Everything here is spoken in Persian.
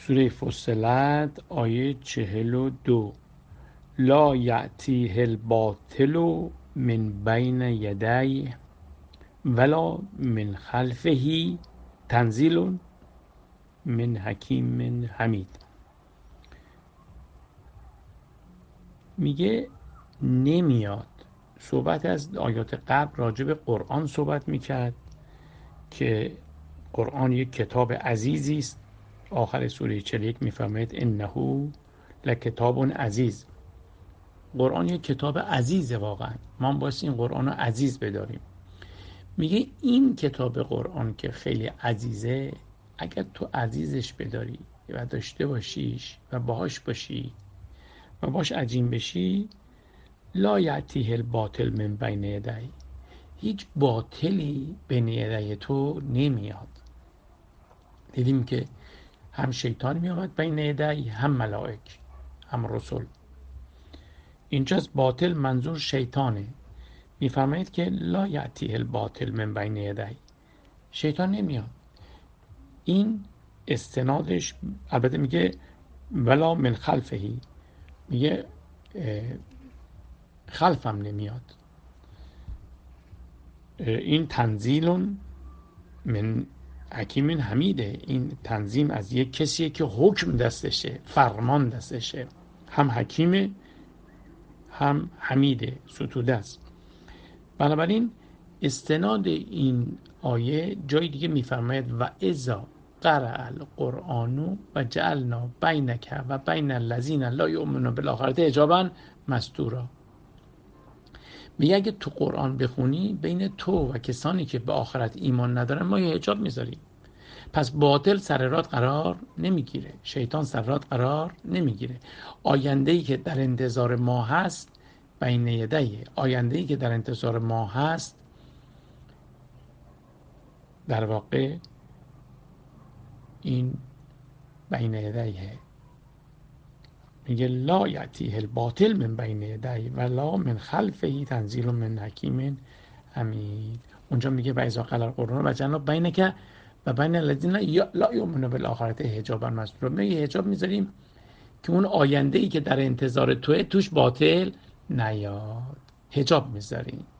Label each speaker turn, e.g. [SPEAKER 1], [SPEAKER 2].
[SPEAKER 1] سوره فصلت آیه 42 لا یأتیه الباطل من بین یدیه ولا من خلفه تنزیل من حکیم حمید. میگه نمیاد. صحبت از آیات قبل راجع به قرآن صحبت میکرد که قرآن یک کتاب عزیزی است. آخر سوره 41 میفرماید انه لکتاب عزیز. قرآن یک کتاب عزیزه. واقعا ما باید این قرآن رو عزیز بداریم. میگه این کتاب قرآن که خیلی عزیزه، اگر تو عزیزش بداری و داشته باشیش و باهاش باشی و باش عجین بشی، لا یأتیه الباطل من بین یدیه، هیچ باطلی بین یدیه تو نمیاد. دیدیم که هم شیطان میامد بین یدیه، هم ملائک، هم رسول. اینجاست باطل منظور شیطانه. میفرمایید که لا یأتیه الباطل من بین یدیه، شیطان نمیاد. این استنادش البته میگه ولا من خلفه، میگه خلفم نمیاد. این تنزیل من حکیم حمیده. این تنظیم از یک کسیه که حکم دستشه، فرمان دستشه، هم حکیمه هم حمیده، ستوده است. بنابراین استناد این آیه جای دیگه میفرماید و اذا قرأ القرآن و جعلنا بینک و بین الذین لا یؤمنون بالآخرة حجابا مستورا. میگه اگه تو قرآن بخونی بین تو و کسانی که به آخرت ایمان ندارن ما یه حجاب میذاریم. پس باطل سر راه قرار نمیگیره، شیطان سر راه قرار نمیگیره. آینده‌ای که در انتظار ما هست بین یدیه، آینده‌ای که در انتظار ما هست در واقع این بین یدیه. میگه لا یأتیه الباطل من بین یدیه ولا من خلفه تنزیل من حکیم حمید. اونجا میگه و اذا قرأ القرآن و جعلنا بینک و بین الذین لا یؤمنون بالآخرة حجابا مستورا. ما یه حجاب میذاریم که اون آینده‌ای که در انتظار توه توش باطل نیاد. حجاب میذاریم.